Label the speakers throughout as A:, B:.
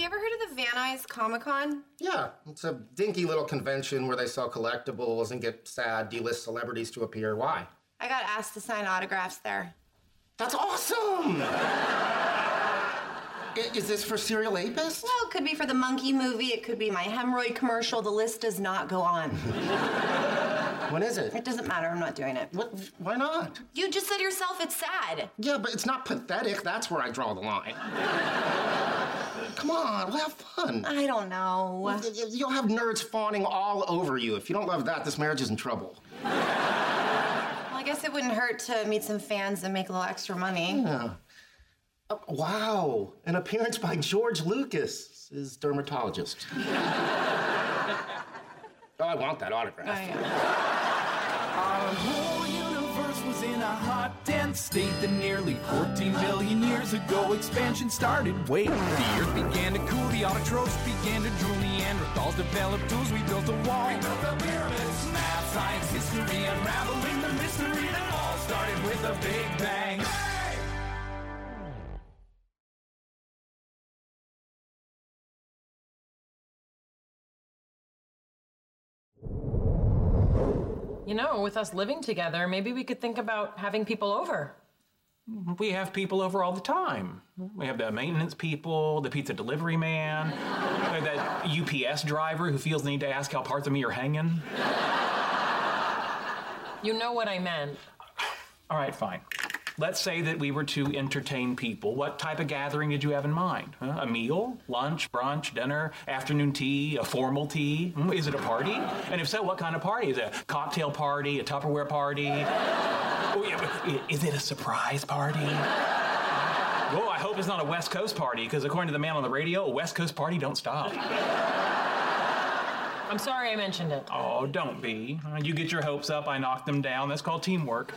A: ever heard of the Van Nuys Comic-Con?
B: Yeah, it's a dinky little convention where they sell collectibles and get sad D-list celebrities to appear. Why?
A: I got asked to sign autographs there.
B: That's awesome! Is this for Serial Apis?
A: Well, it could be for the Monkey movie. It could be my hemorrhoid commercial. The list does not go on.
B: When is it?
A: It doesn't matter. I'm not doing it.
B: What? Why not?
A: You just said yourself it's sad.
B: Yeah, but it's not pathetic. That's where I draw the line. Come on, we'll have fun.
A: I don't know.
B: You'll have nerds fawning all over you. If you don't love that, this marriage is in trouble.
A: Well, I guess it wouldn't hurt to meet some fans and make a little extra money.
B: Yeah. Oh, wow, an appearance by George Lucas, his dermatologist. Oh, I want that autograph.
A: Oh, yeah.
C: Our whole universe was in a hot, dense state that nearly 14 billion years ago expansion started. Wait, the earth began to cool, the autotrophs began to drool, Neanderthals developed tools, we built a wall. We built the pyramids, math, science, history, unraveling the mystery that all started with a big bang.
D: You know, with us living together, maybe we could think about having people over.
E: We have people over all the time. We have the maintenance people, the pizza delivery man, that UPS driver who feels the need to ask how parts of me are hanging.
D: You know what I meant.
E: All right, fine. Let's say that we were to entertain people. What type of gathering did you have in mind? Huh? A meal? Lunch, brunch, dinner, afternoon tea, a formal tea? Is it a party? And if so, what kind of party? Is it a cocktail party, a Tupperware party? Oh, yeah, is it a surprise party? Oh, I hope it's not a West Coast party, because according to the man on the radio, a West Coast party don't stop.
D: I'm sorry I mentioned it.
E: Oh, don't be. You get your hopes up, I knock them down. That's called teamwork.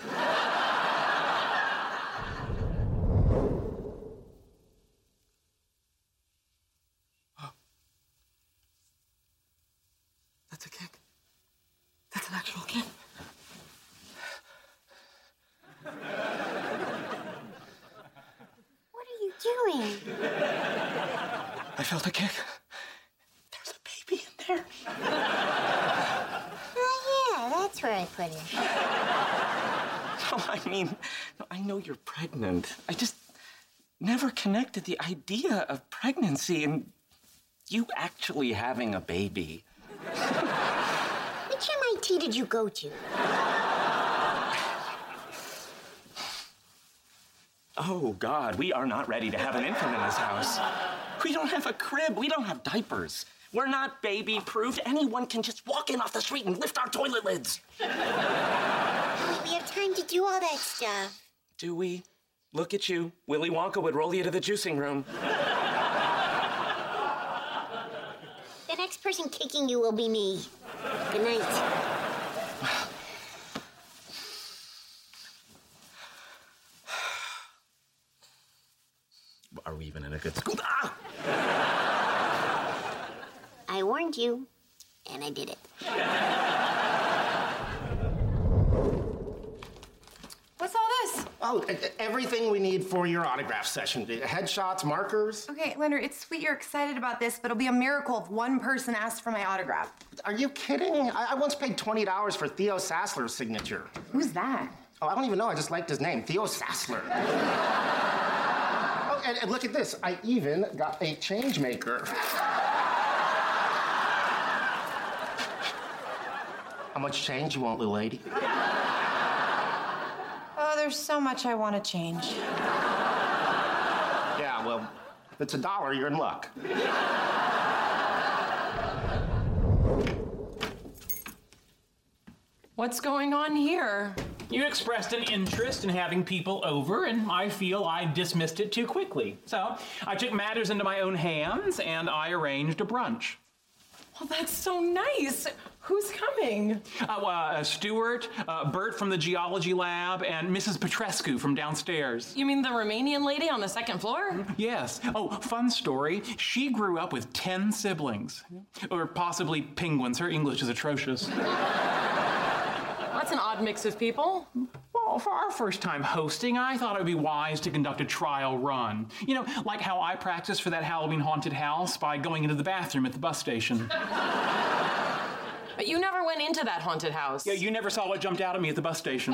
F: That's a kick. That's an actual kick.
G: What are you doing?
F: I felt a kick. There's a baby in there.
G: Oh, yeah, that's where I put it.
F: No, I mean, I know you're pregnant. I just never connected the idea of pregnancy and you actually having a baby.
G: Which MIT did you go to?
F: Oh, God, we are not ready to have an infant in this house. We don't have a crib. We don't have diapers. We're not baby-proof. Anyone can just walk in off the street and lift our toilet lids.
G: We have time to do all that stuff.
F: Do we? Look at you. Willy Wonka would roll you to the juicing room.
G: The next person kicking you will be me. Good night.
F: Are we even in a good school? Ah!
G: I warned you, and I did it.
A: What's all this?
B: Oh, everything we need for your autograph session. Headshots, markers.
A: Okay, Leonard, it's sweet you're excited about this, but it'll be a miracle if one person asks for my autograph.
B: Are you kidding? I once paid $20 for Theo Sassler's signature.
A: Who's that?
B: Oh, I don't even know. I just liked his name, Theo Sassler. Oh, and look at this. I even got a change maker. How much change you want, little lady?
A: Oh, there's so much I want to change.
B: Yeah, well, if it's $1, you're in luck.
D: What's going on here?
E: You expressed an interest in having people over, and I feel I dismissed it too quickly. So I took matters into my own hands, and I arranged a brunch.
D: Well, that's so nice. Who's coming?
E: Stuart, Bert from the geology lab, and Mrs. Petrescu from downstairs.
D: You mean the Romanian lady on the second floor?
E: Yes. Oh, fun story. She grew up with 10 siblings. Or possibly penguins. Her English is atrocious.
D: That's an odd mix of people.
E: Well, Well, for our first time hosting, I thought it would be wise to conduct a trial run. You know, like how I practiced for that Halloween haunted house by going into the bathroom at the bus station.
D: But you never went into that haunted house.
E: Yeah, you never saw what jumped out at me at the bus station.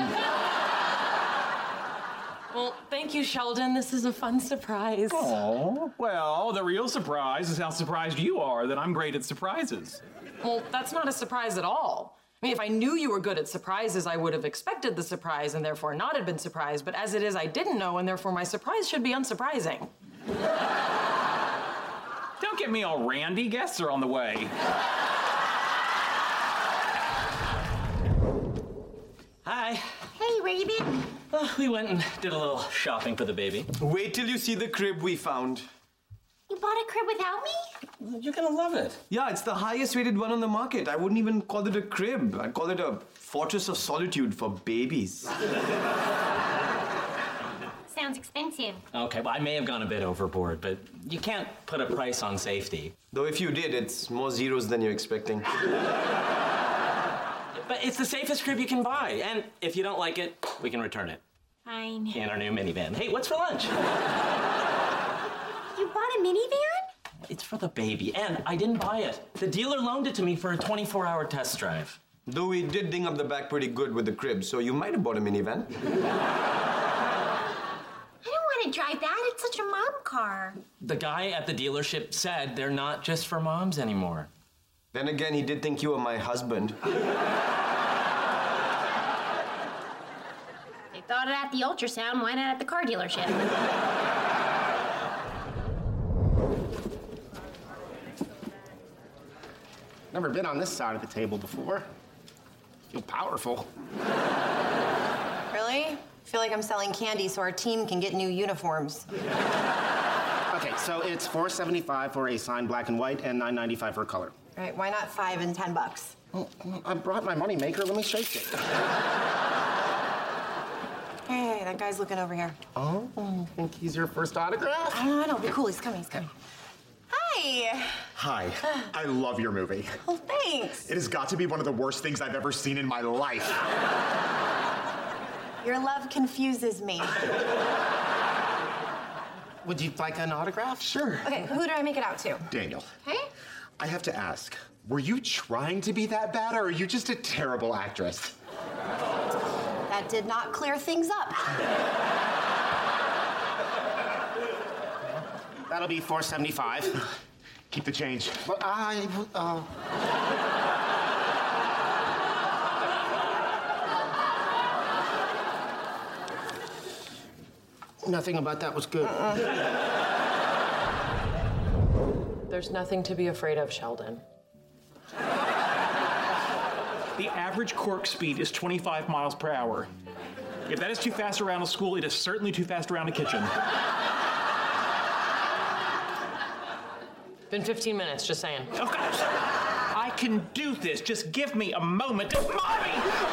D: Well, thank you, Sheldon. This is a fun surprise.
E: Oh, well, the real surprise is how surprised you are that I'm great at surprises.
D: Well, that's not a surprise at all. I mean, if I knew you were good at surprises, I would have expected the surprise and therefore not have been surprised. But as it is, I didn't know, and therefore my surprise should be unsurprising.
E: Don't get me all randy. Guests are on the way.
F: Hi.
G: Hey, where you been?
F: We went and did a little shopping for the baby.
H: Wait till you see the crib we found.
G: You bought a crib without me?
F: You're gonna love it.
H: Yeah, it's the highest rated one on the market. I wouldn't even call it a crib. I'd call it a fortress of solitude for babies.
G: Sounds expensive.
F: Okay, well, I may have gone a bit overboard, but you can't put a price on safety.
H: Though if you did, it's more zeros than you're expecting.
F: But it's the safest crib you can buy, and if you don't like it, we can return it.
G: Fine.
F: In our new minivan. Hey, what's for lunch?
G: You bought a minivan?
F: It's for the baby, and I didn't buy it. The dealer loaned it to me for a 24-hour test drive.
H: Though we did ding up the back pretty good with the crib, so you might have bought a minivan.
G: I don't want to drive that. It's such a mom car.
F: The guy at the dealership said they're not just for moms anymore.
H: Then again, he did think you were my husband.
G: They thought it at the ultrasound. Why not at the car dealership?
B: Never been on this side of the table before. Feel powerful.
A: Really? I feel like I'm selling candy so our team can get new uniforms.
B: Okay, so it's $4.75 for a signed black and white and $9.95 for a color.
A: All right, why not $5 and $10?
B: Well, I brought my money maker. Let me shake it.
A: Hey, that guy's looking over here.
B: Oh, you think he's your first autograph?
A: I know. Be cool. He's coming. He's coming. Hi.
I: Hi. I love your movie.
A: Well, thanks.
I: It has got to be one of the worst things I've ever seen in my life.
A: Your love confuses me.
B: Would you like an autograph?
I: Sure.
A: Okay, who do I make it out to?
I: Daniel,
A: Okay.
I: I have to ask, were you trying to be that bad, or are you just a terrible actress?
A: That did not clear things up.
B: That'll be $4.75.
I: Keep the change.
B: Well, nothing about that was good.
D: There's nothing to be afraid of, Sheldon.
E: The average cork speed is 25 miles per hour. If that is too fast around a school, it is certainly too fast around a kitchen.
D: Been 15 minutes, just saying.
E: Of course. I can do this. Just give me a moment. Mommy!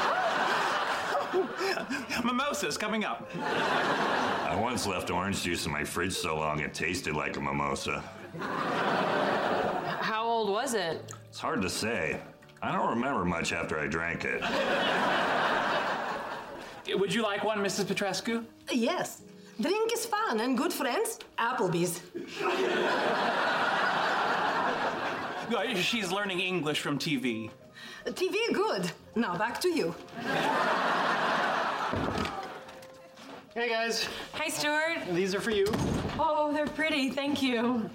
E: Mimosa's coming up.
J: I once left orange juice in my fridge so long it tasted like a mimosa.
D: How old was it?
J: It's hard to say. I don't remember much after I drank it.
E: Would you like one, Mrs. Petrescu?
K: Yes. Drink is fun and good friends. Applebee's.
E: She's learning English from TV.
K: TV good. Now back to you.
B: Hey, guys.
D: Hi, Stuart.
B: These are for you.
D: Oh, they're pretty. Thank you.